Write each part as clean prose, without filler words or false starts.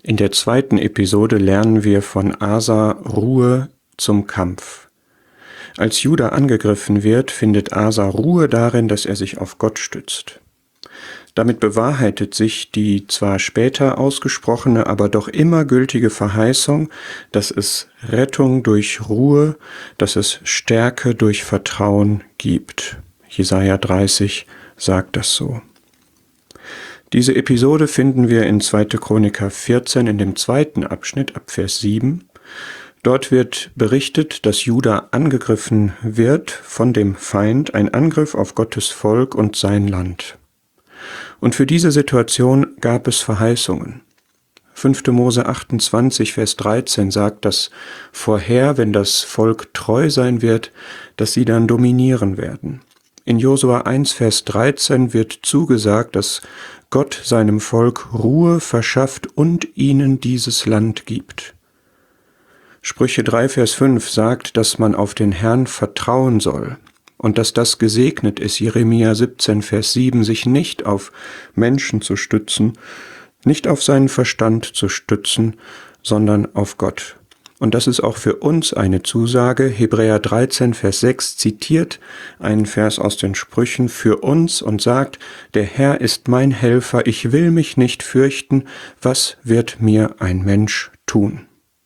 In der zweiten Episode lernen wir von Asa Ruhe zum Kampf. Als Juda angegriffen wird, findet Asa Ruhe darin, dass er sich auf Gott stützt. Damit bewahrheitet sich die zwar später ausgesprochene, aber doch immer gültige Verheißung, dass es Rettung durch Ruhe, dass es Stärke durch Vertrauen gibt. Jesaja 30 sagt das so. Diese Episode finden wir in 2. Chroniker 14 in dem zweiten Abschnitt ab Vers 7. Dort wird berichtet, dass Juda angegriffen wird von dem Feind, ein Angriff auf Gottes Volk und sein Land. Und für diese Situation gab es Verheißungen. 5. Mose 28, Vers 13 sagt das vorher, wenn das Volk treu sein wird, dass sie dann dominieren werden. In Josua 1, Vers 13 wird zugesagt, dass Gott seinem Volk Ruhe verschafft und ihnen dieses Land gibt. Sprüche 3, Vers 5 sagt, dass man auf den Herrn vertrauen soll und dass das gesegnet ist, Jeremia 17, Vers 7, sich nicht auf Menschen zu stützen, nicht auf seinen Verstand zu stützen, sondern auf Gott. Und das ist auch für uns eine Zusage. Hebräer 13, Vers 6 zitiert einen Vers aus den Sprüchen für uns und sagt, der Herr ist mein Helfer, ich will mich nicht fürchten, was wird mir ein Mensch tun?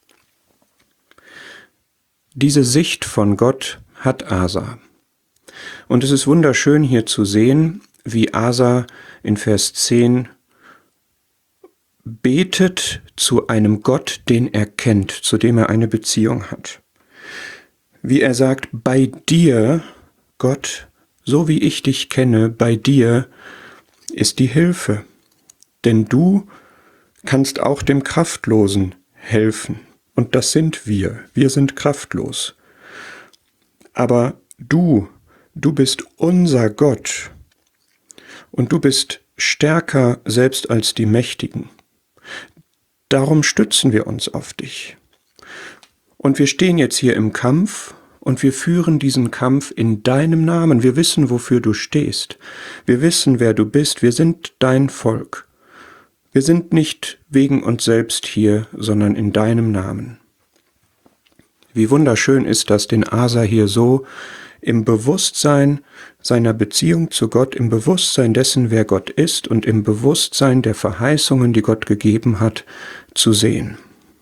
Diese Sicht von Gott hat Asa. Und es ist wunderschön hier zu sehen, wie Asa in Vers 10 betet zu einem Gott, den er kennt, zu dem er eine Beziehung hat. Wie er sagt, bei dir, Gott, so wie ich dich kenne, bei dir ist die Hilfe. Denn du kannst auch dem Kraftlosen helfen. Und das sind wir. Wir sind kraftlos. Aber du bist unser Gott. Und du bist stärker selbst als die Mächtigen. Darum stützen wir uns auf dich. Und wir stehen jetzt hier im Kampf und wir führen diesen Kampf in deinem Namen. Wir wissen, wofür du stehst. Wir wissen, wer du bist. Wir sind dein Volk. Wir sind nicht wegen uns selbst hier, sondern in deinem Namen. Wie wunderschön ist das, den Asa hier so im Bewusstsein seiner Beziehung zu Gott, im Bewusstsein dessen, wer Gott ist und im Bewusstsein der Verheißungen, die Gott gegeben hat, zu sehen.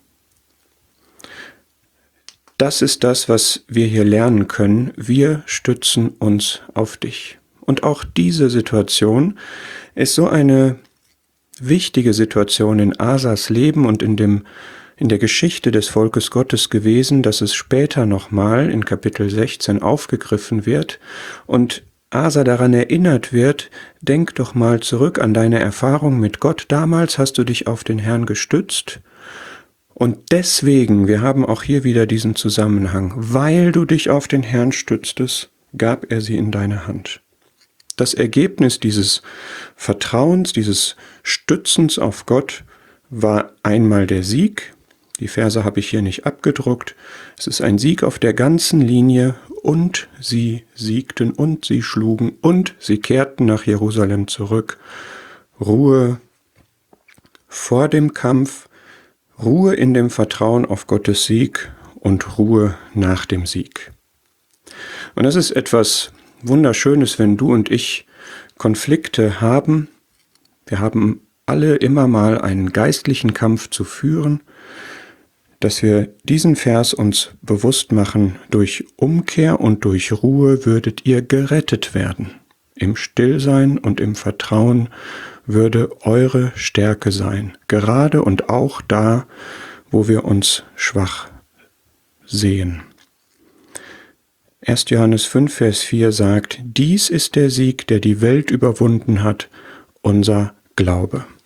Das ist das, was wir hier lernen können. Wir stützen uns auf dich. Und auch diese Situation ist so eine wichtige Situation in Asas Leben und in der Geschichte des Volkes Gottes gewesen, dass es später nochmal in Kapitel 16 aufgegriffen wird und Asa daran erinnert wird, denk doch mal zurück an deine Erfahrung mit Gott. Damals hast du dich auf den Herrn gestützt und deswegen, wir haben auch hier wieder diesen Zusammenhang, weil du dich auf den Herrn stütztest, gab er sie in deine Hand. Das Ergebnis dieses Vertrauens, dieses Stützens auf Gott war einmal der Sieg. Die Verse habe ich hier nicht abgedruckt. Es ist ein Sieg auf der ganzen Linie und sie siegten und sie schlugen und sie kehrten nach Jerusalem zurück. Ruhe vor dem Kampf, Ruhe in dem Vertrauen auf Gottes Sieg und Ruhe nach dem Sieg. Und das ist etwas Wunderschönes, wenn du und ich Konflikte haben. Wir haben alle immer mal einen geistlichen Kampf zu führen, dass wir diesen Vers uns bewusst machen, durch Umkehr und durch Ruhe würdet ihr gerettet werden. Im Stillsein und im Vertrauen würde eure Stärke sein, gerade und auch da, wo wir uns schwach sehen. 1. Johannes 5, Vers 4 sagt, dies ist der Sieg, der die Welt überwunden hat, unser Glaube.